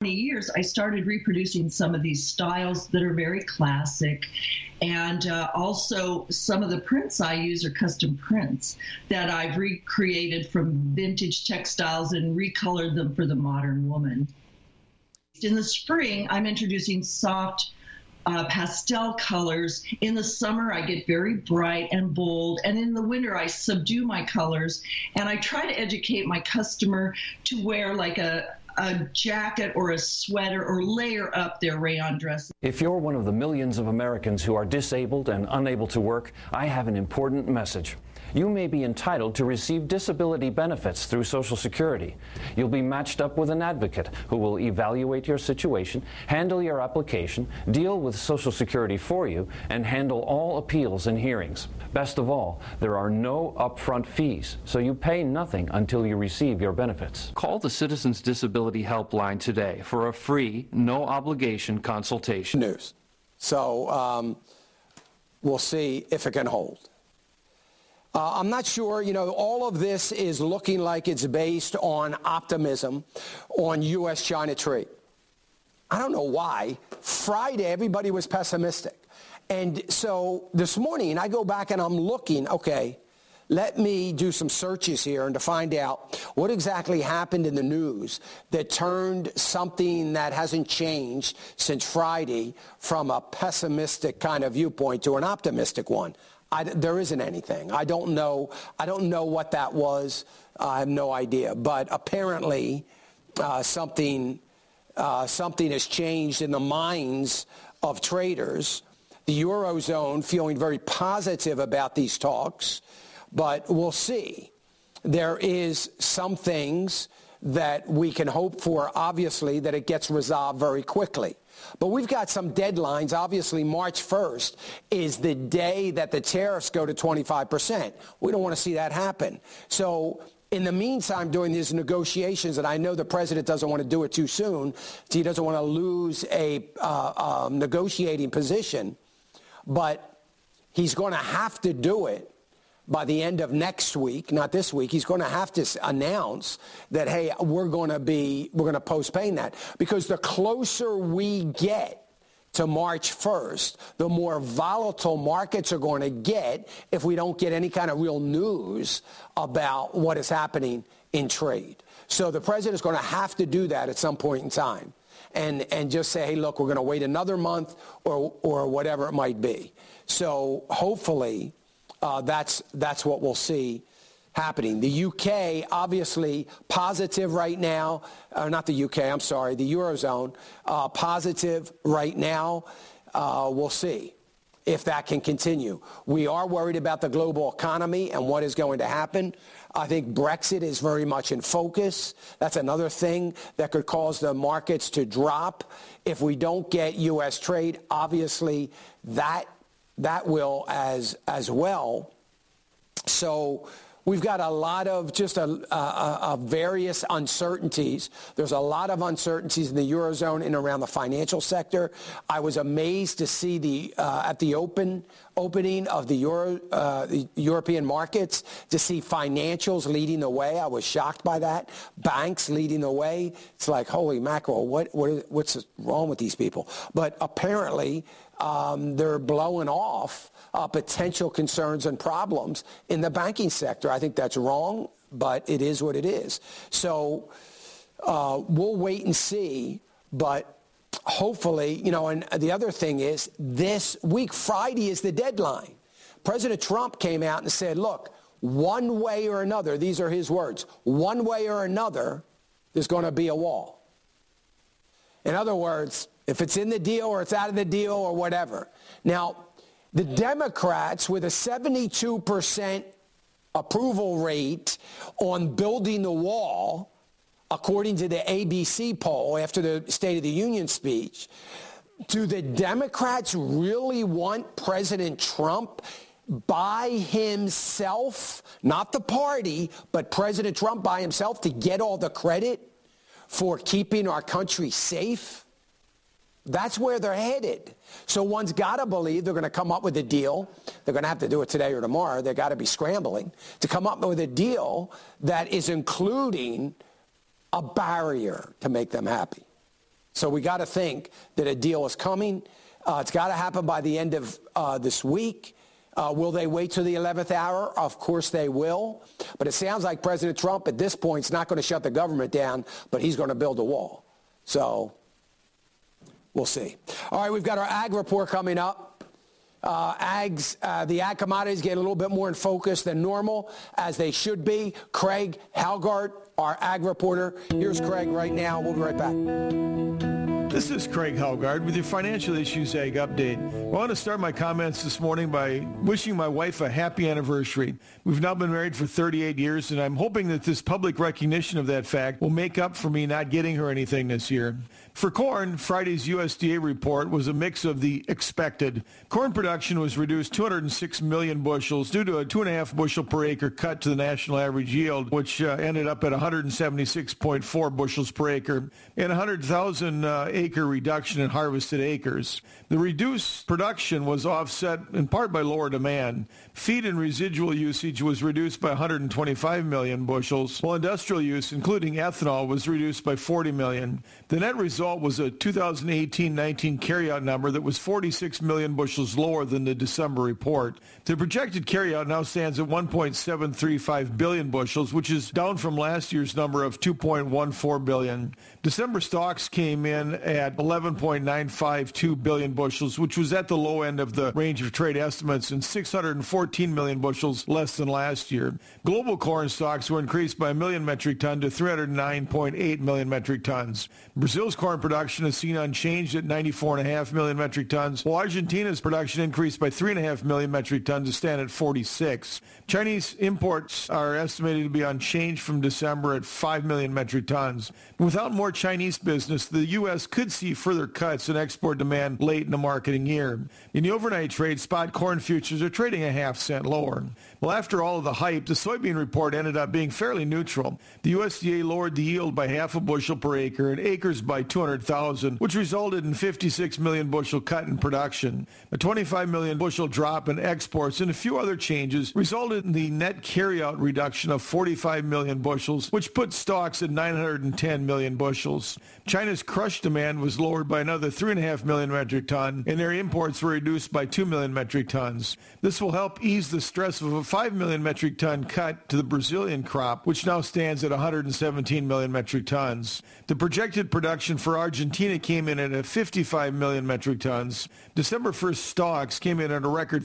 Years, I started reproducing some of these styles that are very classic. And also, some of the prints I use are custom prints that I've recreated from vintage textiles and recolored them for the modern woman. In the spring, I'm introducing soft pastel colors. In the summer, I get very bright and bold. And in the winter, I subdue my colors. And I try to educate my customer to wear like a jacket or a sweater or layer up their rayon dress. If you're one of the millions of Americans who are disabled and unable to work, I have an important message. You may be entitled to receive disability benefits through Social Security. You'll be matched up with an advocate who will evaluate your situation, handle your application, deal with Social Security for you, and handle all appeals and hearings. Best of all, there are no upfront fees, so you pay nothing until you receive your benefits. Call the Citizens Disability Helpline today for a free, no-obligation consultation. News. So we'll see if it can hold. I'm not sure, all of this is looking like it's based on optimism on U.S.-China trade. I don't know why. Friday, everybody was pessimistic. And so this morning, I go back and I'm looking, okay, let me do some searches here and to find out what exactly happened in the news that turned something that hasn't changed since Friday from a pessimistic kind of viewpoint to an optimistic one. There isn't anything. I don't know what that was. I have no idea. But apparently something has changed in the minds of traders. The Eurozone feeling very positive about these talks, but we'll see. There is some things that we can hope for, obviously, that it gets resolved very quickly. But we've got some deadlines. Obviously, March 1st is the day that the tariffs go to 25%. We don't want to see that happen. So in the meantime, during these negotiations, and I know the president doesn't want to do it too soon, he doesn't want to lose a negotiating position, but he's going to have to do it by the end of next week, not this week. He's going to have to announce that, hey, we're going to postpone that, because the closer we get to March 1st, the more volatile markets are going to get if we don't get any kind of real news about what is happening in trade. So the president is going to have to do that at some point in time and just say, hey, look, we're going to wait another month or whatever it might be. So hopefully that's what we'll see happening. The UK, obviously, positive right now. Not the UK, I'm sorry, the Eurozone, positive right now. We'll see if that can continue. We are worried about the global economy and what is going to happen. I think Brexit is very much in focus. That's another thing that could cause the markets to drop. If we don't get U.S. trade, obviously that will as well. So we've got a lot of just various uncertainties. There's a lot of uncertainties in the Eurozone and around the financial sector. I was amazed to see at the opening of the European markets, to see financials leading the way. I was shocked by that. Banks leading the way. It's like, holy mackerel, what's wrong with these people? But apparently they're blowing off potential concerns and problems in the banking sector. I think that's wrong, but it is what it is. So we'll wait and see, but hopefully, and the other thing is this week, Friday is the deadline. President Trump came out and said, look, one way or another, these are his words, one way or another, there's going to be a wall. In other words, if it's in the deal or it's out of the deal or whatever. Now, the Democrats, with a 72% approval rate on building the wall, according to the ABC poll after the State of the Union speech, do the Democrats really want President Trump by himself, not the party, but President Trump by himself, to get all the credit for keeping our country safe? That's where they're headed. So one's got to believe they're going to come up with a deal. They're going to have to do it today or tomorrow. They've got to be scrambling to come up with a deal that is including a barrier to make them happy. So we got to think that a deal is coming. It's got to happen by the end of this week. Will they wait till the 11th hour? Of course they will. But it sounds like President Trump at this point is not going to shut the government down, but he's going to build a wall. So we'll see. All right, we've got our ag report coming up. The ag commodities get a little bit more in focus than normal, as they should be. Craig Halgart, our ag reporter. Here's Craig right now. We'll be right back. This is Craig Halgard with your Financial Issues Ag Update. I want to start my comments this morning by wishing my wife a happy anniversary. We've now been married for 38 years, and I'm hoping that this public recognition of that fact will make up for me not getting her anything this year. For corn, Friday's USDA report was a mix of the expected. Corn production was reduced 206 million bushels due to a 2.5 bushel per acre cut to the national average yield, which ended up at 176.4 bushels per acre, and 100,000 acre reduction in harvested acres. The reduced production was offset in part by lower demand. Feed and residual usage was reduced by 125 million bushels, while industrial use, including ethanol, was reduced by 40 million. The net result was a 2018-19 carryout number that was 46 million bushels lower than the December report. The projected carryout now stands at 1.735 billion bushels, which is down from last year's number of 2.14 billion. December stocks came in at 11.952 billion bushels, which was at the low end of the range of trade estimates and 614 million bushels less than last year. Global corn stocks were increased by 1 million metric ton to 309.8 million metric tons. Brazil's corn production is seen unchanged at 94.5 million metric tons, while Argentina's production increased by 3.5 million metric tons to stand at 46. Chinese imports are estimated to be unchanged from December at 5 million metric tons. Without more Chinese business, the U.S. could see further cuts in export demand late in the marketing year. In the overnight trade, spot corn futures are trading a half-cent lower. Well, after all of the hype, the soybean report ended up being fairly neutral. The USDA lowered the yield by half a bushel per acre and acres by 200,000, which resulted in 56 million bushel cut in production. A 25 million bushel drop in exports and a few other changes resulted in the net carryout reduction of 45 million bushels, which put stocks at 910 million bushels. China's crush demand was lowered by another 3.5 million metric ton, and their imports were reduced by 2 million metric tons. This will help ease the stress of a 5 million metric ton cut to the Brazilian crop, which now stands at 117 million metric tons. The projected production for Argentina came in at 55 million metric tons. December 1st stocks came in at a record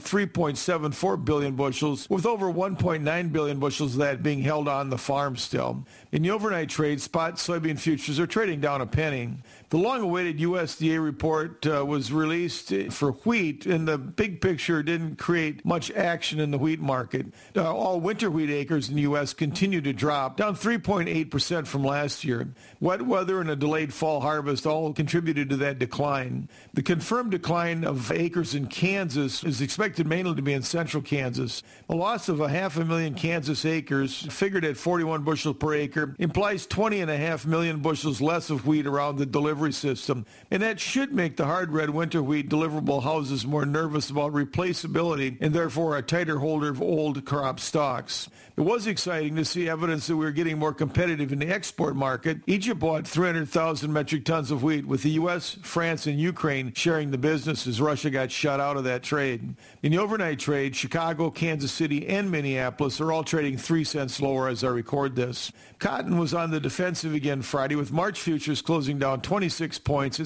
3.74 billion bushels, with over 1.9 billion bushels of that being held on the farm still. In the overnight trade, spot soybean futures are trading down a penny. The long-awaited USDA report was released for wheat, and the big picture didn't create much action in the wheat market. All winter wheat acres in the U.S. continue to drop, down 3.8% from last year. Wet weather and a delayed fall harvest all contributed to that decline. The confirmed decline of acres in Kansas is expected mainly to be in central Kansas. A loss of 500,000 Kansas acres, figured at 41 bushels per acre, implies 20.5 million bushels less of wheat around the delivery system, and that should make the hard red winter wheat deliverable houses more nervous about replaceability and therefore a tighter holder of old crop stocks. It was exciting to see evidence that we were getting more competitive in the export market. Egypt bought 300,000 metric tons of wheat, with the U.S., France, and Ukraine sharing the business as Russia got shut out of that trade. In the overnight trade, Chicago, Kansas City, and Minneapolis are all trading 3 cents lower as I record this. Cotton was on the defensive again Friday, with March futures closing down 26 points at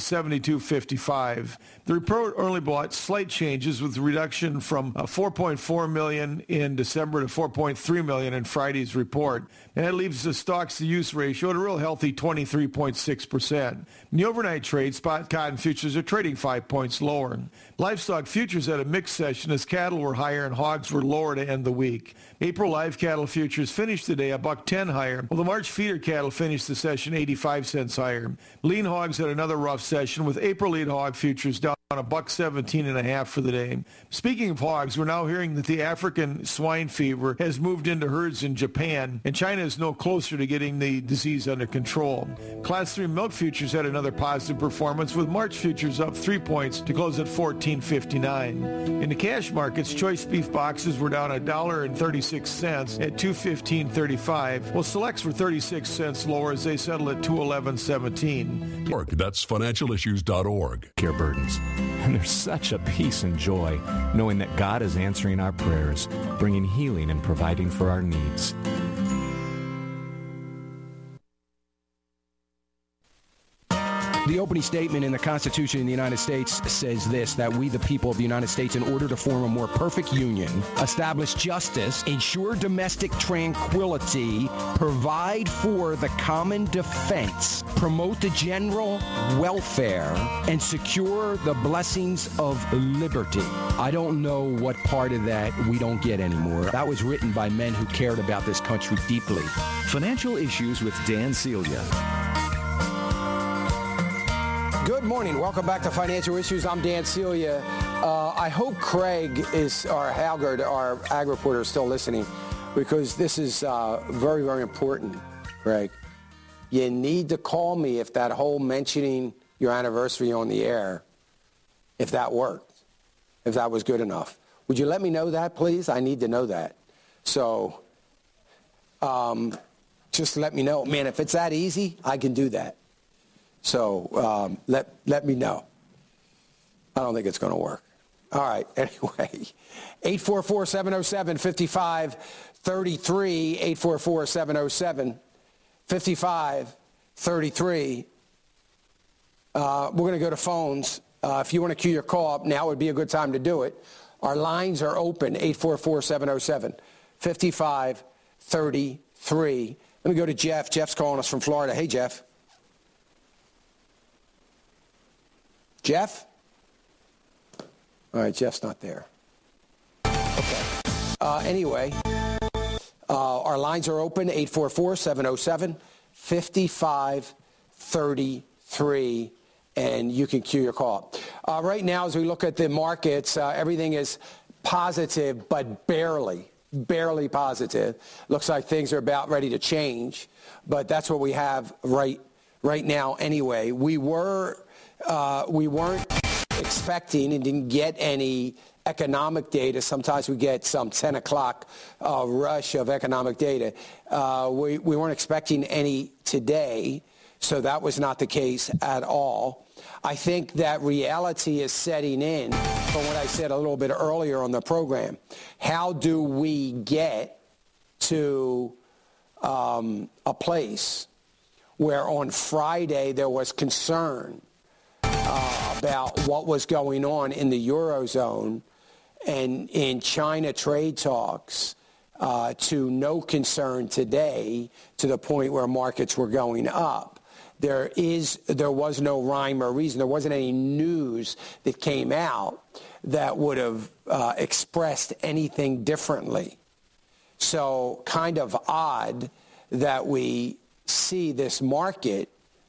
72.55. The report only brought slight changes, with a reduction from 4.4 million in December to 4.3 million in Friday's report. And that leaves the stocks-to-use ratio at a real healthy 23.6%. In the overnight trade, spot cotton futures are trading 5 points lower. Livestock futures had a mixed session as cattle were higher and hogs were lower to end the week. April live cattle futures finished today $1.10 higher, while the March feeder cattle finished the session 85 cents higher. Lean hogs had another rough session, with April lean hog futures down on $1.17.5 for the day. Speaking of hogs, we're now hearing that the African swine fever has moved into herds in Japan, and China is no closer to getting the disease under control. Class 3 milk futures had another positive performance, with March futures up 3 points to close at $14.59. In the cash markets, choice beef boxes were down $1.36 at $215.35, while selects were 36 cents lower as they settle at $211.17. That's financialissues.org. Care burdens. And there's such a peace and joy knowing that God is answering our prayers, bringing healing and providing for our needs. The opening statement in the Constitution of the United States says this, that we, the people of the United States, in order to form a more perfect union, establish justice, ensure domestic tranquility, provide for the common defense, promote the general welfare, and secure the blessings of liberty. I don't know what part of that we don't get anymore. That was written by men who cared about this country deeply. Financial Issues with Dan Celia. Good morning. Welcome back to Financial Issues. I'm Dan Celia. I hope Craig or Halgard, our ag reporter, is still listening, because this is very, very important, Craig. You need to call me if that whole mentioning your anniversary on the air, if that worked, if that was good enough. Would you let me know that, please? I need to know that. So just let me know. Man, if it's that easy, I can do that. So let me know. I don't think it's going to work. All right. Anyway, 844-707-5533, 844-707-5533. We're going to go to phones. If you want to queue your call up, now would be a good time to do it. Our lines are open, 844-707-5533. Let me go to Jeff. Jeff's calling us from Florida. Hey, Jeff. Jeff? All right, Jeff's not there. Okay. Anyway, our lines are open, 844-707-5533, and you can queue your call. Right now, as we look at the markets, everything is positive, but barely positive. Looks like things are about ready to change, but that's what we have right now anyway. We weren't expecting and didn't get any economic data. Sometimes we get some 10 o'clock rush of economic data. We weren't expecting any today, so that was not the case at all. I think that reality is setting in from what I said a little bit earlier on the program. How do we get to a place where on Friday there was concern about what was going on in the Eurozone and in China trade talks, to no concern today, to the point where markets were going up. There was no rhyme or reason. There wasn't any news that came out that would have expressed anything differently. So kind of odd that we see this market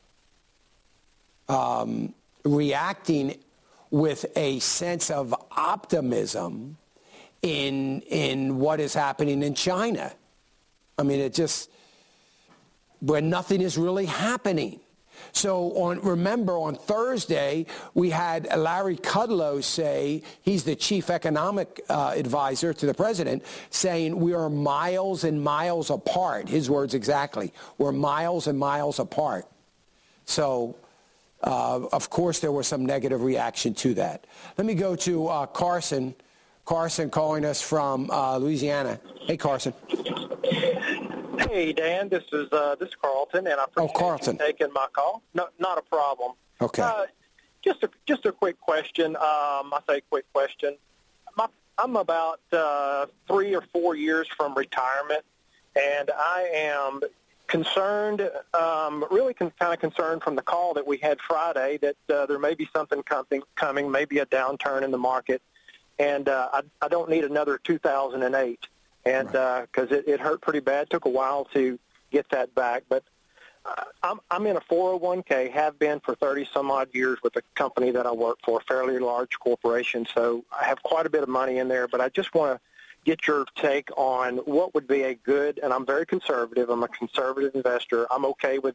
reacting with a sense of optimism in what is happening in China. I mean, where nothing is really happening. So remember on Thursday, we had Larry Kudlow say, he's the chief economic advisor to the president, saying we are miles and miles apart. His words exactly. We're miles and miles apart. So of course, there was some negative reaction to that. Let me go to Carson. Carson calling us from Louisiana. Hey, Carson. Hey, Dan. This is Carlton, and I appreciate you taking my call. No, not a problem. Okay. Just a quick question. I say quick question. I'm about 3 or 4 years from retirement, and I am concerned, really kind of concerned from the call that we had Friday that there may be something coming, maybe a downturn in the market, and I don't need another 2008, and because it hurt pretty bad. Took a while to get that back, but I'm in a 401k, have been for 30-some-odd years with a company that I work for, a fairly large corporation, so I have quite a bit of money in there, but I just want to get your take on what would be a good, and I'm very conservative. I'm a conservative investor. I'm okay with,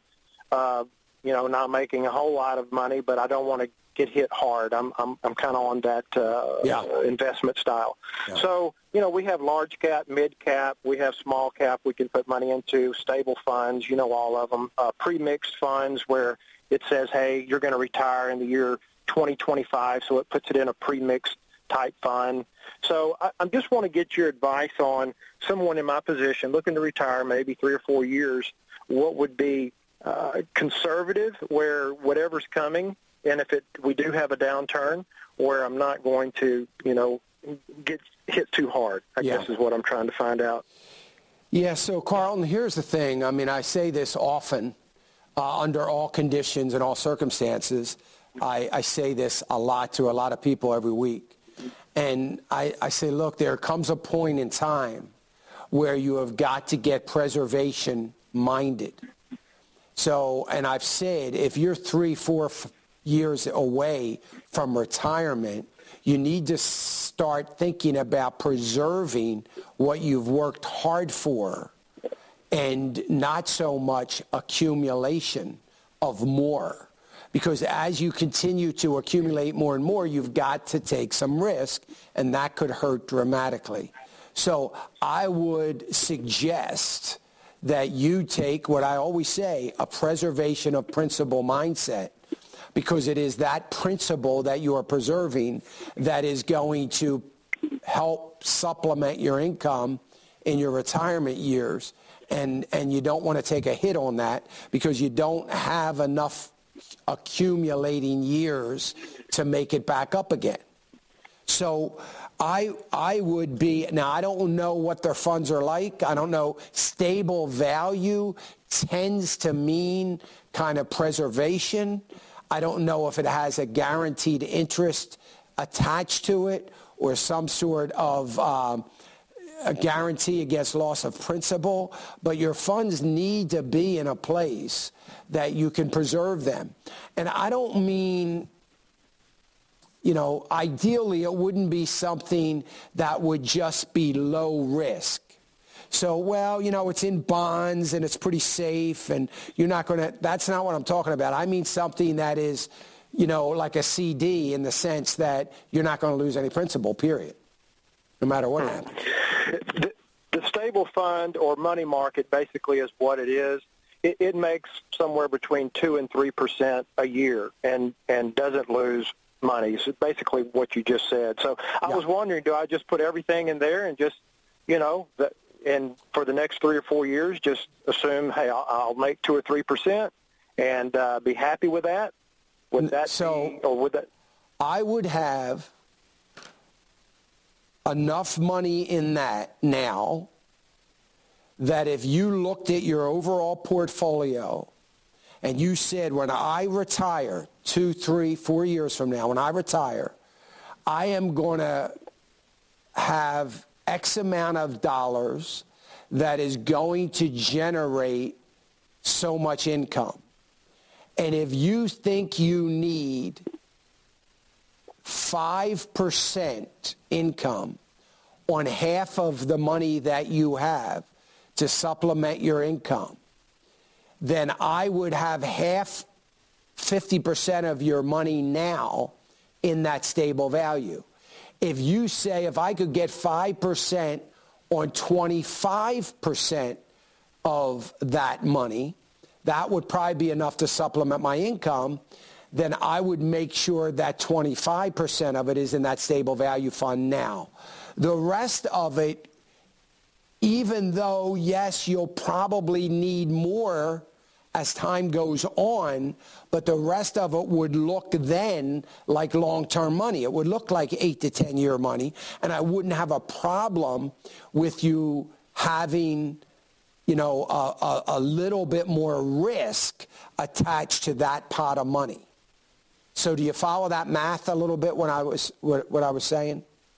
not making a whole lot of money, but I don't want to get hit hard. I'm kind of on that investment style. Yeah. So, we have large cap, mid cap, we have small cap we can put money into, stable funds, all of them, pre-mixed funds where it says, hey, you're going to retire in the year 2025, so it puts it in a pre-mixed type fund. So I just want to get your advice on someone in my position looking to retire maybe 3 or 4 years, what would be conservative where whatever's coming, and if we do have a downturn, where I'm not going to, get hit too hard, I guess is what I'm trying to find out. Yeah, so Carlton, here's the thing. I mean, I say this often under all conditions and all circumstances. I say this a lot to a lot of people every week. And I say, look, there comes a point in time where you have got to get preservation minded. So, and I've said, if you're 3-4 years away from retirement, you need to start thinking about preserving what you've worked hard for and not so much accumulation of more. Because as you continue to accumulate more and more, you've got to take some risk, and that could hurt dramatically. So I would suggest that you take what I always say, a preservation of principle mindset, because it is that principle that you are preserving that is going to help supplement your income in your retirement years. And you don't want to take a hit on that because you don't have enough accumulating years to make it back up again. So I would be, now I don't know what their funds are like. I don't know. Stable value tends to mean kind of preservation. I don't know if it has a guaranteed interest attached to it or some sort of a guarantee against loss of principal, but your funds need to be in a place that you can preserve them. And I don't mean, ideally it wouldn't be something that would just be low risk. So, it's in bonds and it's pretty safe and you're not going to, that's not what I'm talking about. I mean something that is, like a CD in the sense that you're not going to lose any principal, period, no matter what happens. The stable fund or money market basically is what it is. It makes somewhere between 2 and 3% a year and doesn't lose money. So basically what you just said. So I was wondering, do I just put everything in there and just, and for the next 3 or 4 years, just assume, hey, I'll make 2 or 3% and be happy with that? Would that be, or would that? I would have enough money in that now that if you looked at your overall portfolio and you said, when I retire 2, 3, 4 years from now, when I retire, I am going to have X amount of dollars that is going to generate so much income. And if you think you need 5% income on half of the money that you have to supplement your income, then I would have half, 50% of your money now in that stable value. If you say, if I could get 5% on 25% of that money, that would probably be enough to supplement my income, then I would make sure that 25% of it is in that stable value fund now. The rest of it, even though, yes, you'll probably need more as time goes on, but the rest of it would look then like long-term money. It would look like 8 to 10-year money, and I wouldn't have a problem with you having, a little bit more risk attached to that pot of money. So do you follow that math a little bit when what I was saying?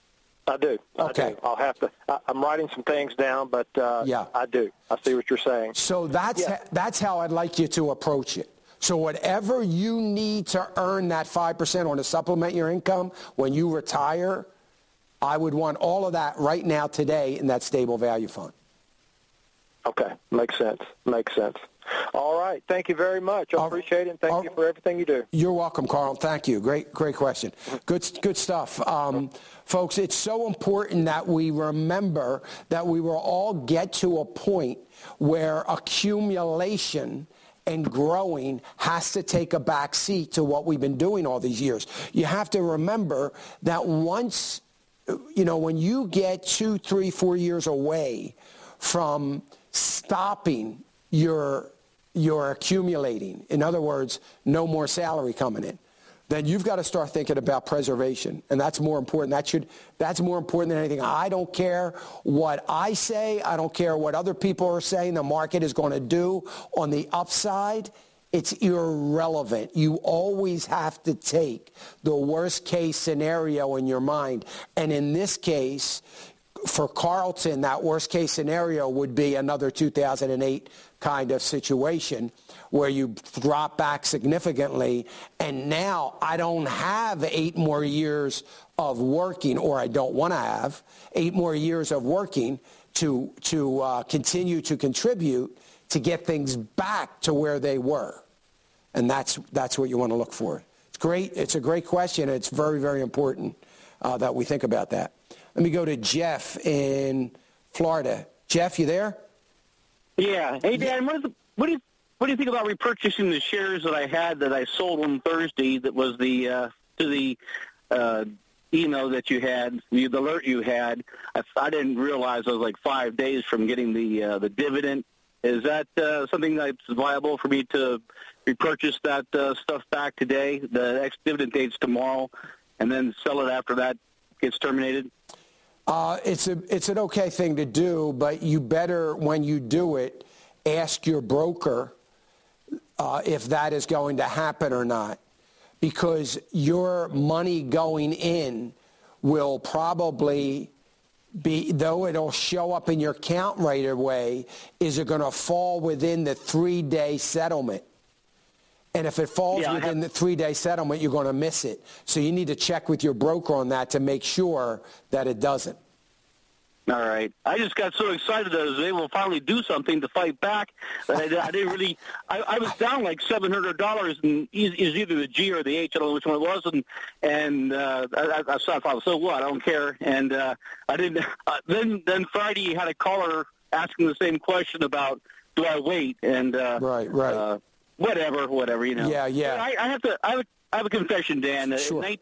I do. Okay. I do. I'll have to. I'm writing some things down, but yeah. I do. I see what you're saying. So that's how I'd like you to approach it. So whatever you need to earn that 5% or to supplement your income when you retire, I would want all of that right now today in that stable value fund. Okay. Makes sense. Makes sense. All right. Thank you very much. I appreciate it, and thank you for everything you do. You're welcome, Carl. Thank you. Great question. Good stuff. Folks, it's so important that we remember that we will all get to a point where accumulation and growing has to take a back seat to what we've been doing all these years. You have to remember that once, when you get 2, 3, 4 years away from stopping your accumulating, in other words, no more salary coming in, then you've got to start thinking about preservation. And that's more important. That's more important than anything. I don't care what I say. I don't care what other people are saying the market is going to do on the upside. It's irrelevant. You always have to take the worst case scenario in your mind. And in this case, for Carlton, that worst case scenario would be another 2008 kind of situation where you drop back significantly, and now I don't have 8 more years of working, or I don't want to have 8 more years of working to continue to contribute to get things back to where they were. And that's what you want to look for. It's great. It's a great question. It's very, very important that we think about that. Let me go to Jeff in Florida. Jeff, you there? Yeah. Hey, Dan, what do you think about repurchasing the shares that I had that I sold on Thursday? That was the email that you had, the alert you had. I didn't realize I was like 5 days from getting the dividend. Is that something that's viable for me to repurchase that stuff back today? The ex-dividend date's tomorrow, and then sell it after that gets terminated? It's an okay thing to do, but you better, when you do it, ask your broker if that is going to happen or not, because your money going in will probably be, though it'll show up in your account right away, is it going to fall within the 3-day settlement? And if it falls within the 3-day settlement, you're going to miss it. So you need to check with your broker on that to make sure that it doesn't. All right. I just got so excited that I was able to finally do something to fight back. I didn't really. I was down like $700, and it was either the G or the H. I don't know which one it was, and I thought, so what? I don't care. And I didn't. Then Friday, you had a caller asking the same question about, do I wait? And right. Whatever. Yeah. I have a confession, Dan. Sure. In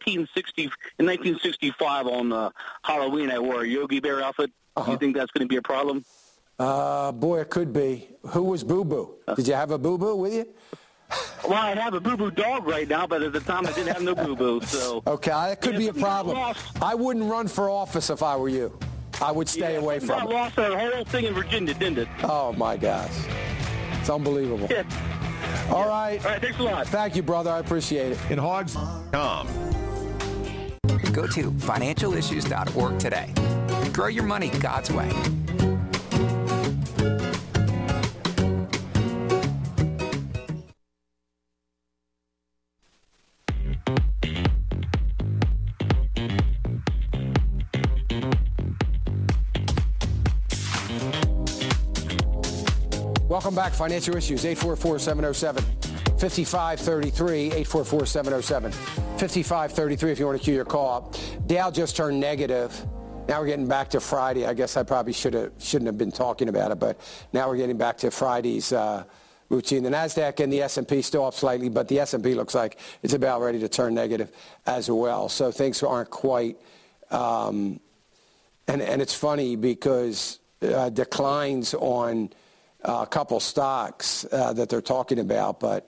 1965 on Halloween, I wore a Yogi Bear outfit. Do you think that's going to be a problem? Boy, it could be. Who was Boo Boo? Did you have a Boo Boo with you? Well, I have a Boo Boo dog right now, but at the time I didn't have no Boo Boo. So okay, that could be a problem. I wouldn't run for office if I were you. I would stay away from it. I lost that whole thing in Virginia, didn't it? Oh my gosh, it's unbelievable. Yeah. All right. All right, thanks a lot. Thank you, brother. I appreciate it. In Hogs.com. Go to financialissues.org today. Grow your money God's way. Welcome back. Financial Issues, 844-707-5533, 844-707-5533 if you want to queue your call up. Dow just turned negative. Now we're getting back to Friday. I guess I probably shouldn't have been talking about it, but now we're getting back to Friday's routine. The NASDAQ and the S&P still up slightly, but the S&P looks like it's about ready to turn negative as well. So things aren't quite, and it's funny because declines on a couple stocks that they're talking about, but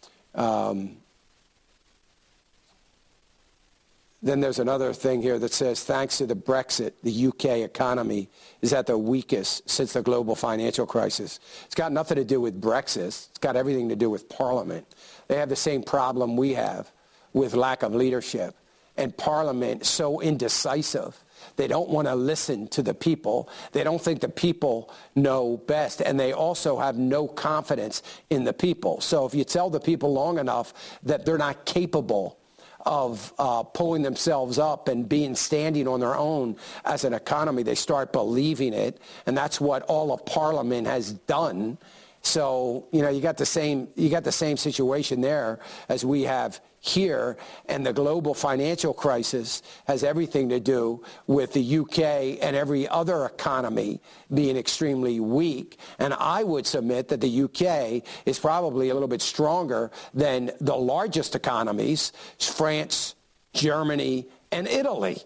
then there's another thing here that says, thanks to the Brexit, the UK economy is at the weakest since the global financial crisis. It's got nothing to do with Brexit. It's got everything to do with Parliament. They have the same problem we have with lack of leadership. and Parliament so indecisive. They don't want to listen to the people. They don't think the people know best, and they also have no confidence in the people. So if you tell the people long enough that they're not capable of pulling themselves up and standing on their own as an economy, they start believing it, and that's what all of Parliament has done. So, you got the same situation there as we have here, and the global financial crisis has everything to do with the UK and every other economy being extremely weak. And I would submit that the UK is probably a little bit stronger than the largest economies, France, Germany, and Italy.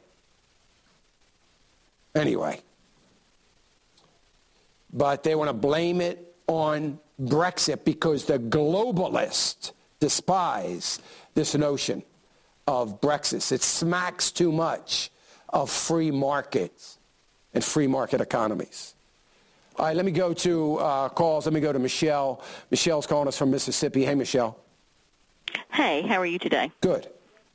Anyway. But they want to blame it on Brexit because the globalists despise this notion of Brexit. It smacks too much of free markets and free market economies. All right, let me go to calls. Let me go to Michelle. Michelle's calling us from Mississippi. Hey, Michelle. Hey, how are you today? Good.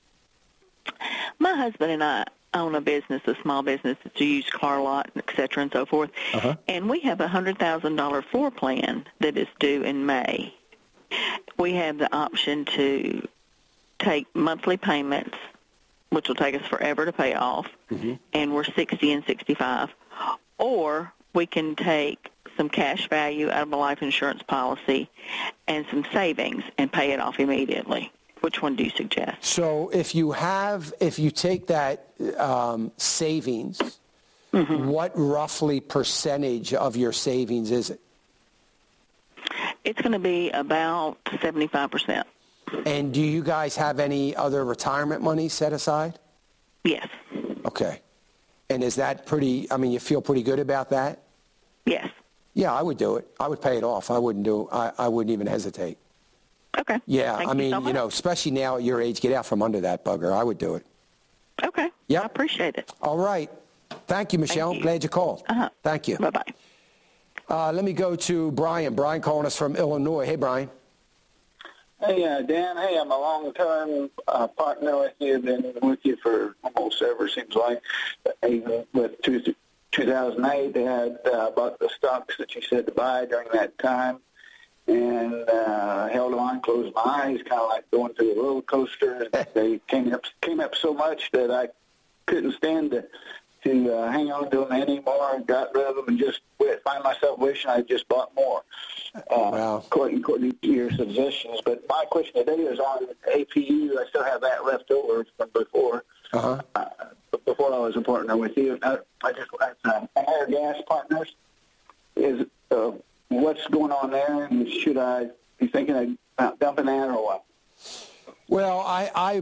My husband and I own a business, a small business. It's a used car lot, et cetera, and so forth. Uh-huh. And we have a $100,000 floor plan that is due in May. We have the option to take monthly payments, which will take us forever to pay off, and we're 60 and 65. Or we can take some cash value out of a life insurance policy and some savings and pay it off immediately. Which one do you suggest? So if you take that savings, what roughly percentage of your savings is it? It's going to be about 75%. And do you guys have any other retirement money set aside? Yes. Okay. And is that you feel pretty good about that? Yes. Yeah, I would do it. I would pay it off. I wouldn't even hesitate. Okay. Yeah, Thank you so much. Especially now at your age, get out from under that bugger. I would do it. Okay. Yeah. I appreciate it. All right. Thank you, Michelle. Thank you. Glad you called. Uh-huh. Thank you. Bye-bye. Let me go to Brian. Brian calling us from Illinois. Hey, Brian. Hey, Dan. Hey, I'm a long-term partner with you. Been with you for almost ever, seems like. Even with 2008, they had bought the stocks that you said to buy during that time. And held on, closed my eyes, kind of like going through a roller coaster. They came up so much that I couldn't stand to hang on to them anymore. Got rid of them and just find myself wishing I just bought more. Wow. According to your suggestions. But my question today is on APU. I still have that left over from before. Before I was a partner with you, I Higher Gas Partners is. What's going on there, and should I be thinking about dumping that or what? Well, I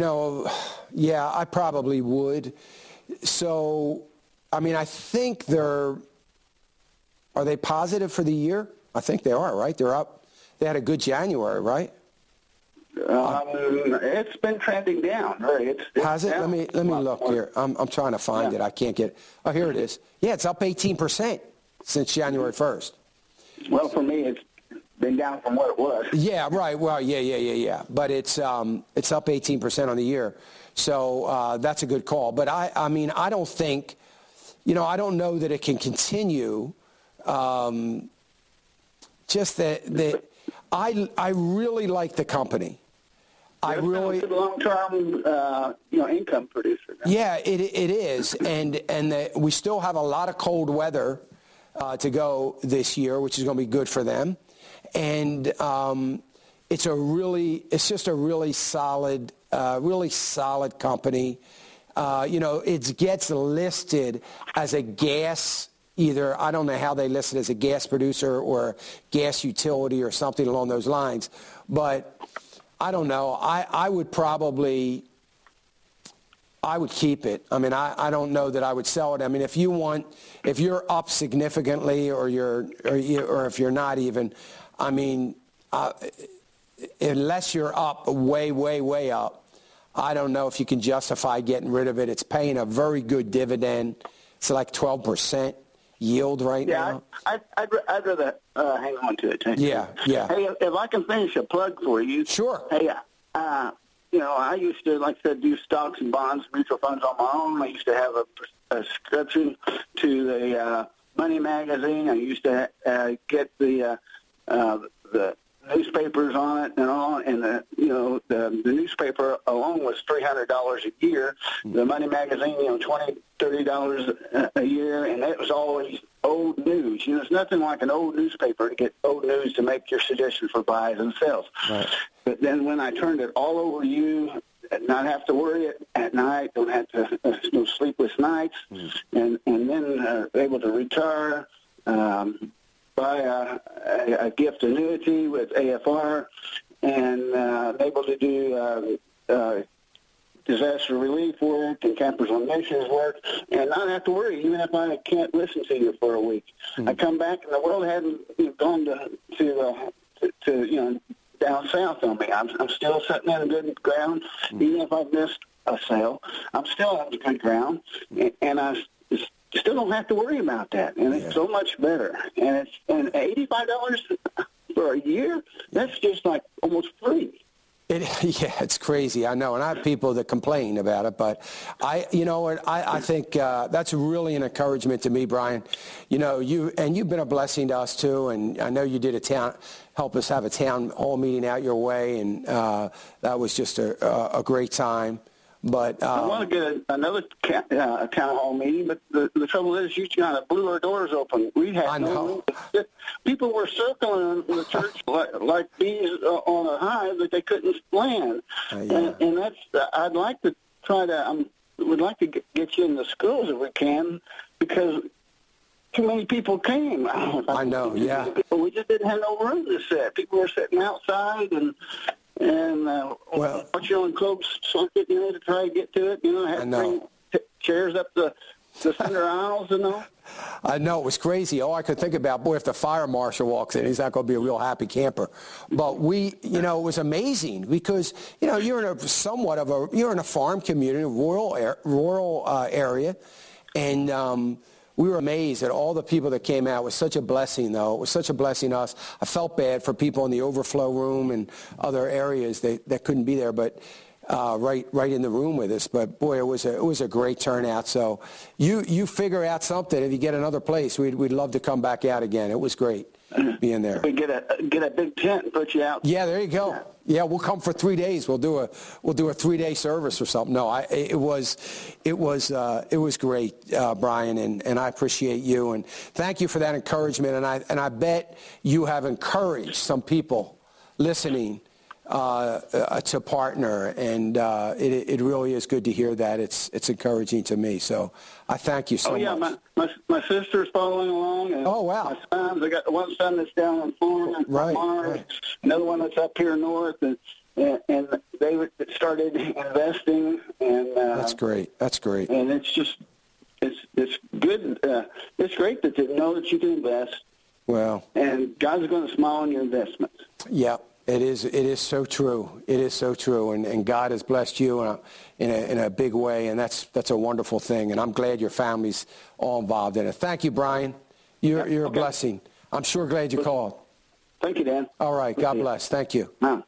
probably would. So, I think are they positive for the year? I think they are, right? They're up. They had a good January, right? It's been trending down, right? Has it? Down. Let me look here. I'm trying to find it. I can't get it. Oh, here it is. Yeah, it's up 18% since January 1st. Well, for me, it's been down from what it was. Yeah, right. Well, yeah. But it's up 18% on the year. So that's a good call. But I don't think, I don't know that it can continue. Just that I really like the company. It's a long-term, income producer. Yeah, it is. And we still have a lot of cold weather to go this year, which is going to be good for them. And it's just a really solid company. It gets listed as a gas, either, I don't know how they list it, as a gas producer or gas utility or something along those lines. But I don't know. I would keep it. I don't know that I would sell it. If you're up significantly or if you're not even, unless you're up way, way, way up, I don't know if you can justify getting rid of it. It's paying a very good dividend. It's like 12% yield right now. I'd rather hang on to it. Yeah. Hey, if I can finish a plug for you. Sure. Hey, I used to, like I said, do stocks and bonds, mutual funds on my own. I used to have a subscription to the Money magazine. I used to get the newspapers on it and all, and the newspaper alone was $300 a year. The Money magazine, $20, $30 a year, and it was always old news. There's nothing like an old newspaper to get old news to make your suggestion for buys and sells. Right. But then when I turned it all over you, not have to worry it at night, don't have to no sleepless nights, and then able to retire, buy a gift annuity with AFR, and able to do disaster relief work and Campers on Missions work, and not have to worry, even if I can't listen to you for a week. I come back and the world hadn't gone to down south on me. I'm still sitting in good ground, even if I've missed a sale. I'm still on good ground, and I still don't have to worry about that, and it's so much better. And $85 for a year, that's just like almost free. It's crazy. I know, and I have people that complain about it, but I think that's really an encouragement to me, Brian. You've been a blessing to us too, and I know you did help us have a town hall meeting out your way, and that was just a great time. But I want to get another town hall meeting, but the trouble is you kind of blew our doors open. We had people were circling the church like bees on a hive that they couldn't land. And that's I'd like to try to would like to get you in the schools if we can, because too many people came. I know, yeah. We just didn't have no room to sit. People were sitting outside and watching on closed circuit, to try to get to it. Had to bring chairs up the center aisles, I know, it was crazy. All I could think about, boy, if the fire marshal walks in, he's not going to be a real happy camper. But it was amazing because, you're in you're in a farm community, a rural area, and we were amazed at all the people that came out. It was such a blessing, though. It was such a blessing to us. I felt bad for people in the overflow room and other areas that couldn't be there, but right in the room with us. But boy, it was a great turnout. So you figure out something. If you get another place, we'd love to come back out again. It was great being there. We get a big tent and put you out. Yeah, there you go. Yeah, we'll come for 3 days. We'll do a 3-day service or something. No, it was great, Brian, and I appreciate you, and thank you for that encouragement. And I bet you have encouraged some people listening to partner, and it really is good to hear that. It's encouraging to me. So I thank you so much. My sister's following along. And oh, wow. My sons, I got one son that's down in Florida, right. Another one that's up here north, and they started investing. And that's great. That's great. And it's just it's good. It's great that you know that you can invest. Well, and God's going to smile on your investments. Yeah. It is so true. It is so true, and God has blessed you in a big way, and that's a wonderful thing. And I'm glad your family's all involved in it. Thank you, Brian. You're a blessing. I'm sure glad you called. Thank you, Dan. All right. God bless. Thank you. Bye.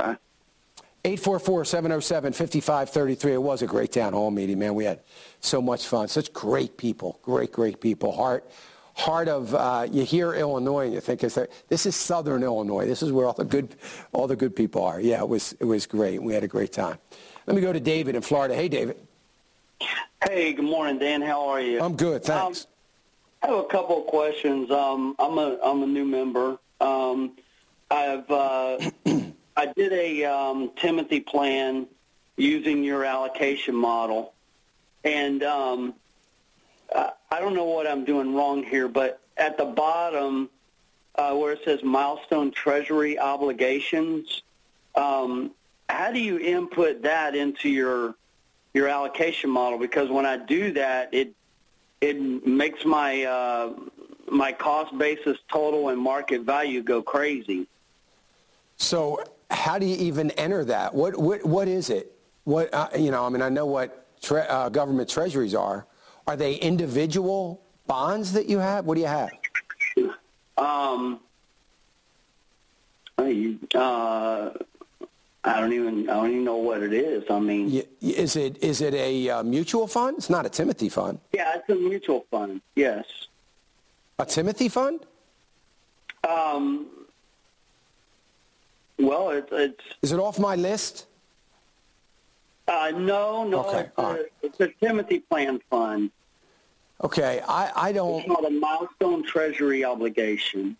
844-707-5533. It was a great town hall meeting, man. We had so much fun. Such great people. Great people. Heart of you hear Illinois and you think this is Southern Illinois. This is where all the good people are. Yeah, it was great. We had a great time. Let me go to David in Florida. Hey, David. Hey, good morning, Dan. How are you? I'm good, thanks. I have a couple of questions. I'm a new member. I did a Timothy plan using your allocation model, and I don't know what I'm doing wrong here, but at the bottom where it says milestone treasury obligations, how do you input that into your allocation model? Because when I do that, it makes my my cost basis total and market value go crazy. So how do you even enter that? What is it? I know what government treasuries are. Are they individual bonds that you have? What do you have? I don't even know what it is. I mean, is it a mutual fund? It's not a Timothy fund. Yeah, it's a mutual fund. Yes. A Timothy fund? Well, it's. Is it off my list? No. Okay. It's a Timothy Plan fund. Okay, I don't. It's called a milestone treasury obligation.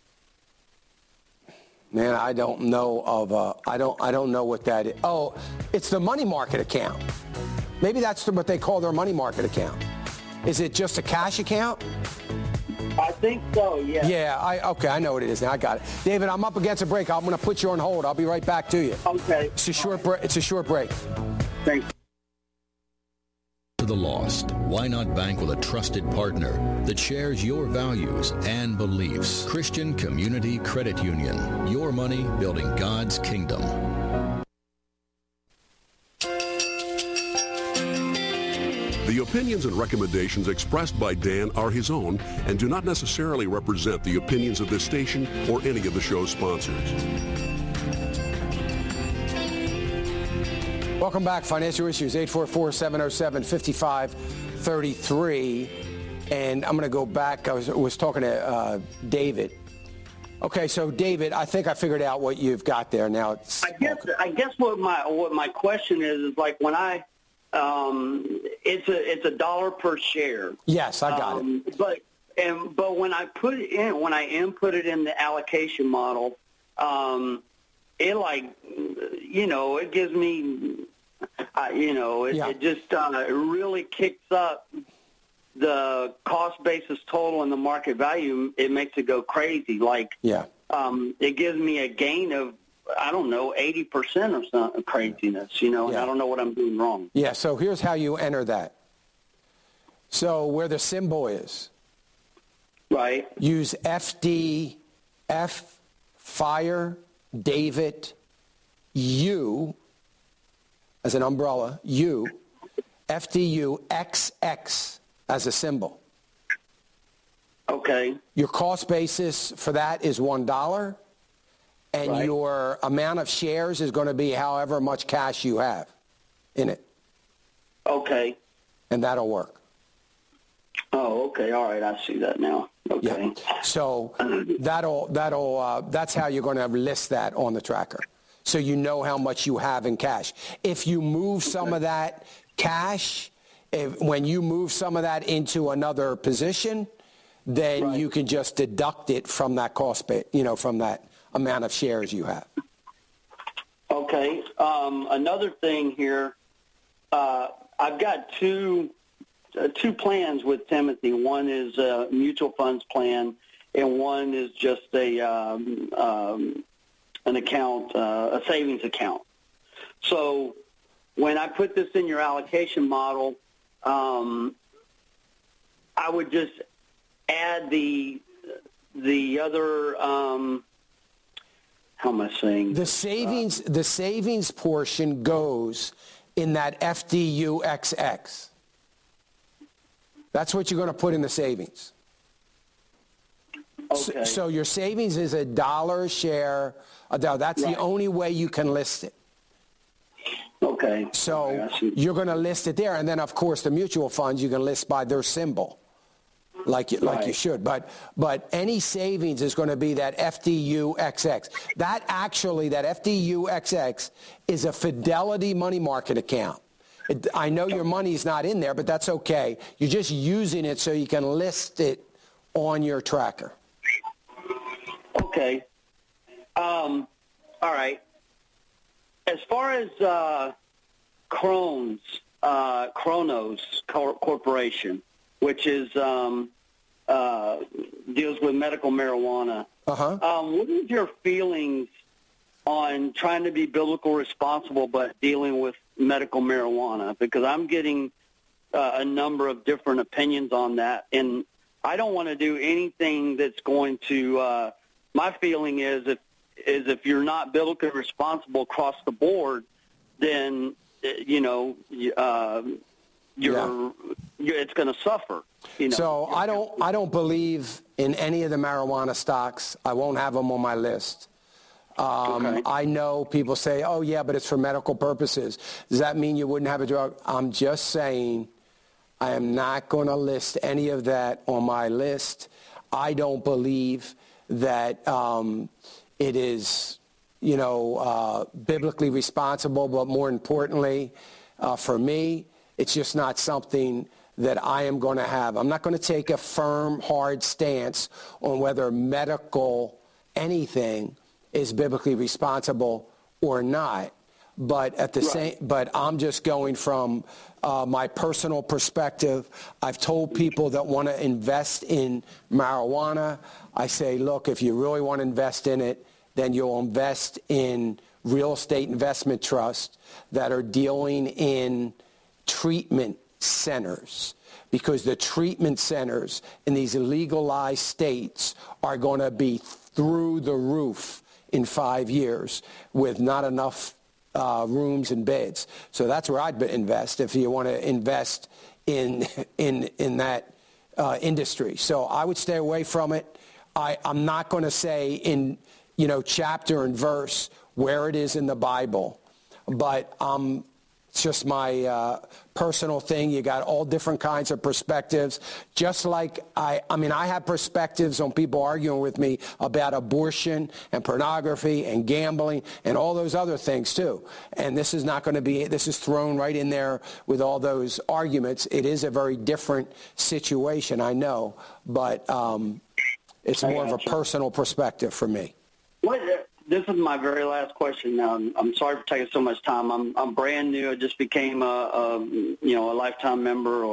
Man, I don't know of I don't know what that is. Oh, it's the money market account. Maybe that's what they call their money market account. Is it just a cash account? I think so, yeah. Yeah, okay, I know what it is now. I got it. David, I'm up against a break. I'm going to put you on hold. I'll be right back to you. Okay. It's a short break. It's a short break. Thanks. To the lost, why not bank with a trusted partner that shares your values and beliefs? Christian Community Credit Union. Your money building God's kingdom. The opinions and recommendations expressed by Dan are his own and do not necessarily represent the opinions of this station or any of the show's sponsors. Welcome back. Financial Issues, 844-707-5533. And I'm going to go back. I was talking to David. Okay, so David, I think I figured out what you've got there. Now, I guess what my question is like when I it's $1 per share. Yes, I got it. But when I input it in the allocation model, it gives me, it just really kicks up the cost basis total and the market value. It makes it go crazy. It gives me a gain of, 80% or something craziness, and I don't know what I'm doing wrong. Yeah, so here's how you enter that. So where the symbol is. Right. Use FD, Fire, David, U, as an umbrella, U, FDU, XX as a symbol. Okay. Your cost basis for that is $1. And your amount of shares is going to be however much cash you have in it. Okay. And that'll work. Oh, okay. All right. I see that now. Okay. Yeah. So that's how you're going to list that on the tracker. So you know how much you have in cash. If you move some of that cash, when you move some of that into another position, then you can just deduct it from that cost, from that amount of shares you have. Okay. Another thing here, I've got two plans with Timothy. One is a mutual funds plan, and one is just an account, a savings account. So when I put this in your allocation model, I would just add the other. How am I saying? The savings portion goes in that FDUXX. That's what you're going to put in the savings. Okay. So your savings is $1 share. That's the only way you can list it. Okay. So you're going to list it there. And then, of course, the mutual funds you can list by their symbol. Like you should. But any savings is going to be that FDUXX. That FDUXX is a Fidelity money market account. I know your money's not in there, but that's okay. You're just using it so you can list it on your tracker. Okay. All right. As far as Kronos Corporation, which is deals with medical marijuana. What is your feelings on trying to be biblical responsible but dealing with medical marijuana? Because I'm getting a number of different opinions on that, and I don't want to do anything that's going to. My feeling is if you're not biblically responsible across the board, then it's going to suffer. So I don't believe in any of the marijuana stocks. I won't have them on my list. I know people say, oh, yeah, but it's for medical purposes. Does that mean you wouldn't have a drug? I'm just saying I am not going to list any of that on my list. I don't believe that it is, biblically responsible, but more importantly, for me, it's just not something that I am going to have. I'm not going to take a firm, hard stance on whether medical anything is biblically responsible or not. But at the but I'm just going from my personal perspective. I've told people that want to invest in marijuana, I say, look, if you really want to invest in it, then you'll invest in real estate investment trusts that are dealing in treatment centers, because the treatment centers in these legalized states are going to be through the roof in 5 years with not enough rooms and beds. So that's where I'd invest if you want to invest in that industry. So I would stay away from it. I'm not going to say in chapter and verse where it is in the Bible, but it's just my personal thing. You got all different kinds of perspectives. Just like I have perspectives on people arguing with me about abortion and pornography and gambling and all those other things too. And this is not going to be, this is thrown right in there with all those arguments. It is a very different situation, I know, but it's more of a personal perspective for me. This is my very last question. I'm sorry for taking so much time. I'm brand new. I just became a lifetime member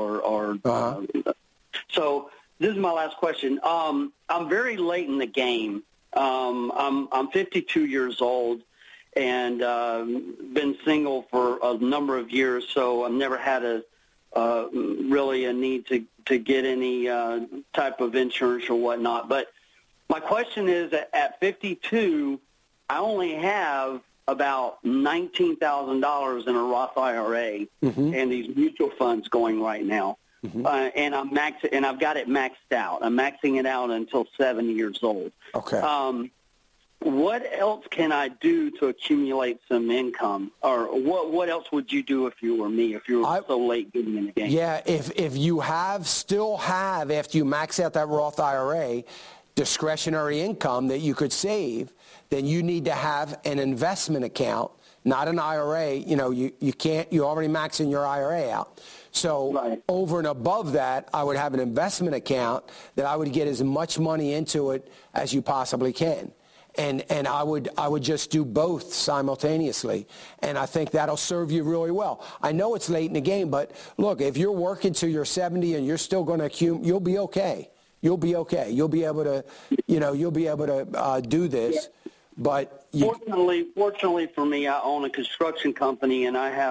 so this is my last question. I'm very late in the game. I'm 52 years old and been single for a number of years, so I've never had really a need to get any type of insurance or whatnot. But my question is, at 52, I only have about $19,000 in a Roth IRA and these mutual funds going right now, and I've got it maxed out. I'm maxing it out until 70 years old. Okay. What else can I do to accumulate some income, or what else would you do if you were me? If you were so late getting in the game? Yeah, if you still have after you max out that Roth IRA discretionary income that you could save, then you need to have an investment account, not an IRA. You're already maxing your IRA out. So over and above that, I would have an investment account that I would get as much money into it as you possibly can. And I would just do both simultaneously. And I think that'll serve you really well. I know it's late in the game, but look, if you're working till you're 70 and you're still going to accumulate, you'll be okay. You'll be okay. You'll be able to, do this. But fortunately for me, I own a construction company, and I'm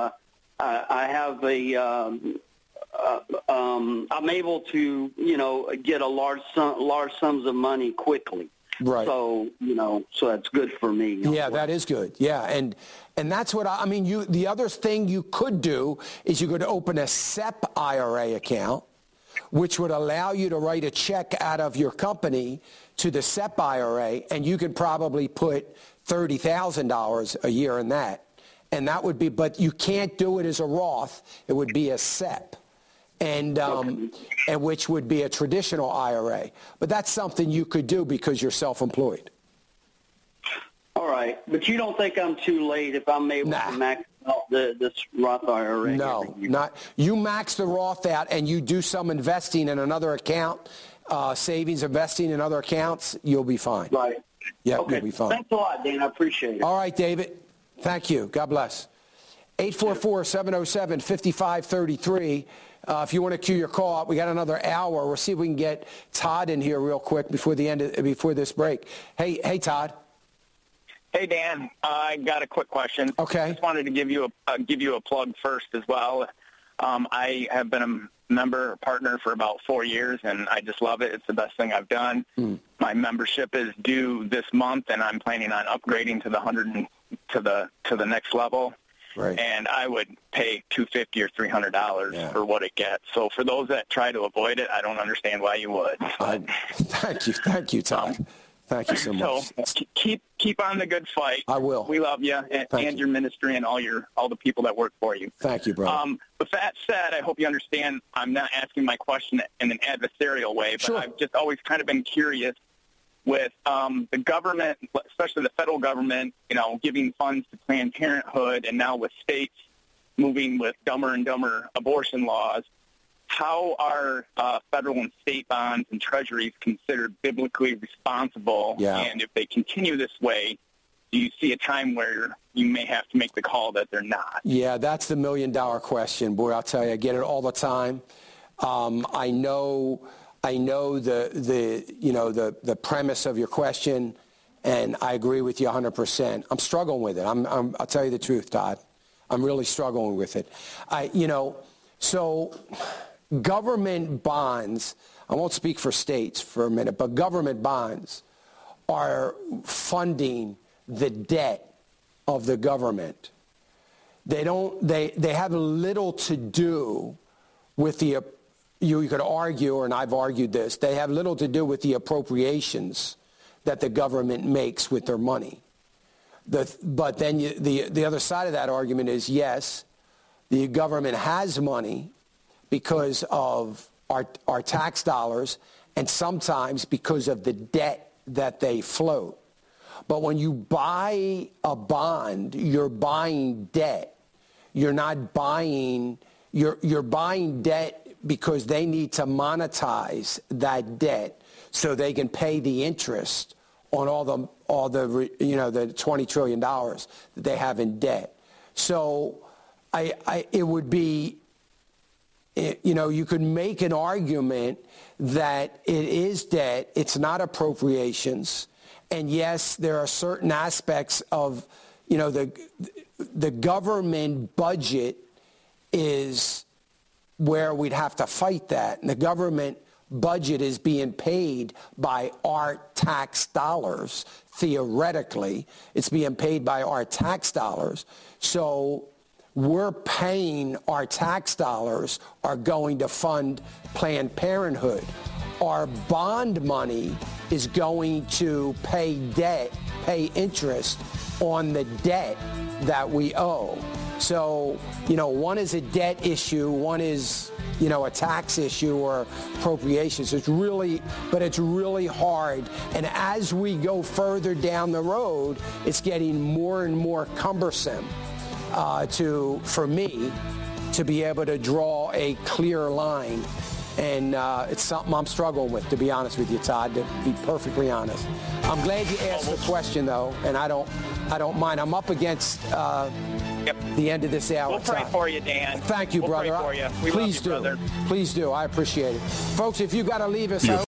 able to, get a large sums of money quickly. Right. So, so that's good for me. Yeah, that is good. Yeah. And that's what the other thing you could do is you could open a SEP IRA account, which would allow you to write a check out of your company to the SEP IRA, and you could probably put $30,000 a year in that. And that would be, but you can't do it as a Roth. It would be a SEP, and which would be a traditional IRA. But that's something you could do because you're self-employed. All right. But you don't think I'm too late if I'm able to max out this Roth IRA? No, not. You max the Roth out and you do some investing in another account, savings, investing in other accounts, you'll be fine. Right. Yeah, okay. You'll be fine. Thanks a lot, Dan. I appreciate it. All right, David. Thank you. God bless. 844-707-5533. If you want to queue your call up, we got another hour. We'll see if we can get Todd in here real quick before this break. Hey, Todd. Hey, Dan. I got a quick question. Okay. I just wanted to give you a plug first as well. I have been a partner for about 4 years, and I just love it. It's the best thing I've done. My membership is due this month, and I'm planning on upgrading to the to the next level. Right. And I would pay $250 or $300 for what it gets. So for those that try to avoid it, I don't understand why you would. Thank you, Todd. Thank you so much. So keep on the good fight. I will. We love you and your ministry and all the people that work for you. Thank you, brother. With that said, I hope you understand I'm not asking my question in an adversarial way, but I've just always kind of been curious with the government, especially the federal government, giving funds to Planned Parenthood, and now with states moving with dumber and dumber abortion laws. How are federal and state bonds and treasuries considered biblically responsible? Yeah. And if they continue this way, do you see a time where you may have to make the call that they're not? Yeah, that's the million-dollar question. Boy, I'll tell you, I get it all the time. I know the premise of your question, and I agree with you 100%. I'm struggling with it. I'll tell you the truth, Todd. I'm really struggling with it. So government bonds, I won't speak for states for a minute, but government bonds are funding the debt of the government. They have little to do with you could argue, and I've argued this, they have little to do with the appropriations that the government makes with their money. But then the other side of that argument is, yes, the government has money because of our tax dollars, and sometimes because of the debt that they float. But when you buy a bond, you're buying debt. You're not buying, you're buying debt because they need to monetize that debt so they can pay the interest on all the the $20 trillion that they have in debt. So it would be, you could make an argument that it is debt, it's not appropriations, and yes, there are certain aspects of, the government budget is where we'd have to fight that. And the government budget is being paid by our tax dollars. Theoretically, it's being paid by our tax dollars. So we're paying, our tax dollars are going to fund Planned Parenthood. Our bond money is going to pay interest on the debt that we owe. So, one is a debt issue, one is, a tax issue or appropriations. It's really hard. And as we go further down the road, it's getting more and more cumbersome for me to be able to draw a clear line. And it's something I'm struggling with, to be honest with you, Todd, to be perfectly honest. I'm glad you asked the question, though, and I don't mind. I'm up against the end of this hour. We'll pray for you, Dan. Thank you, brother. We'll pray for you. We Please love you, do. brother. Please do. I appreciate it. Folks, if you got to leave us out.